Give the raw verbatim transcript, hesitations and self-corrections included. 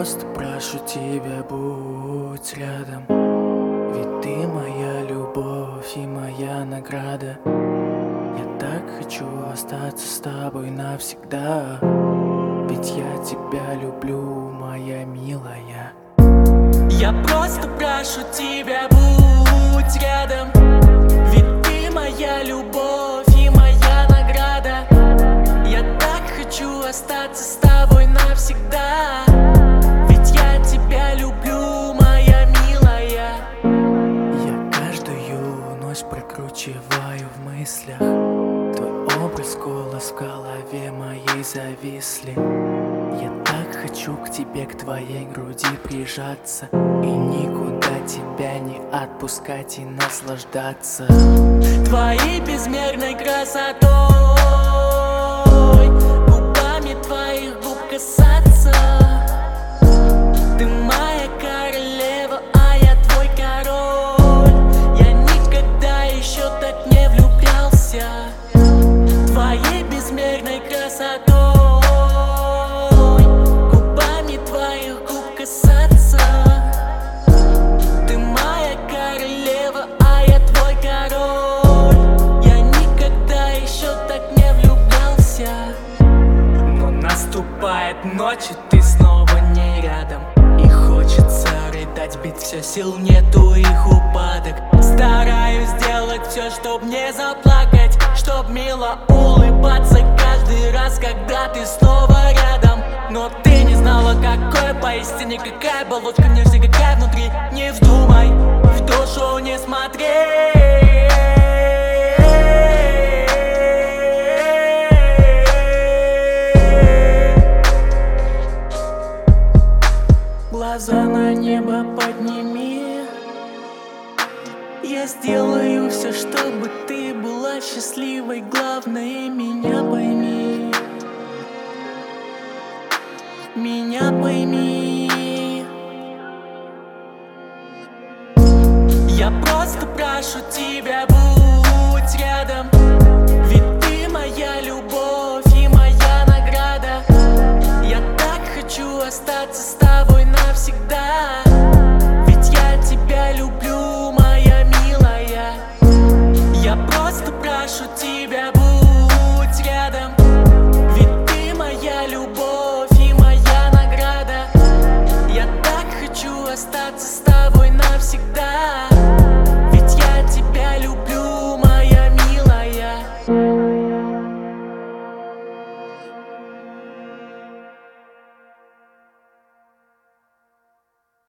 просто прошу тебя, будь рядом. Ведь ты моя любовь и моя награда. Я так хочу остаться с тобой навсегда. Ведь я тебя люблю, моя милая. Я просто прошу тебя, будь рядом. Ведь ты моя любовь и моя награда. Я так хочу остаться с тобой навсегда. Ведь я тебя люблю, моя милая. Я каждую ночь прокручиваю в мыслях. Твой образ, голос в голове моей зависли. Я так хочу к тебе, к твоей груди прижаться. И никуда тебя не отпускать и наслаждаться твоей безмерной красотой, губами твоих губ касаться. Ты моя королева, а я твой король. Я никогда еще так не влюблялся твоей безмерной красотой, губами твоих губ касаться. Ты моя королева, а я твой король. Я никогда еще так не влюблялся. Но наступает ночь, и ты снова не рядом. И хочется рыдать, ведь все сил нету, их упадок. Стараюсь сделать все, чтоб не заплакать, чтоб мило улыбаться каждый раз, когда ты снова рядом. Но ты не знала, какой поистине, какая оболочка внешне, какая внутри. Не вздумай в душу не смотреть. Глаза на небо подними. Я сделаю все, чтобы ты была счастливой. Главное, меня пойми. Меня пойми.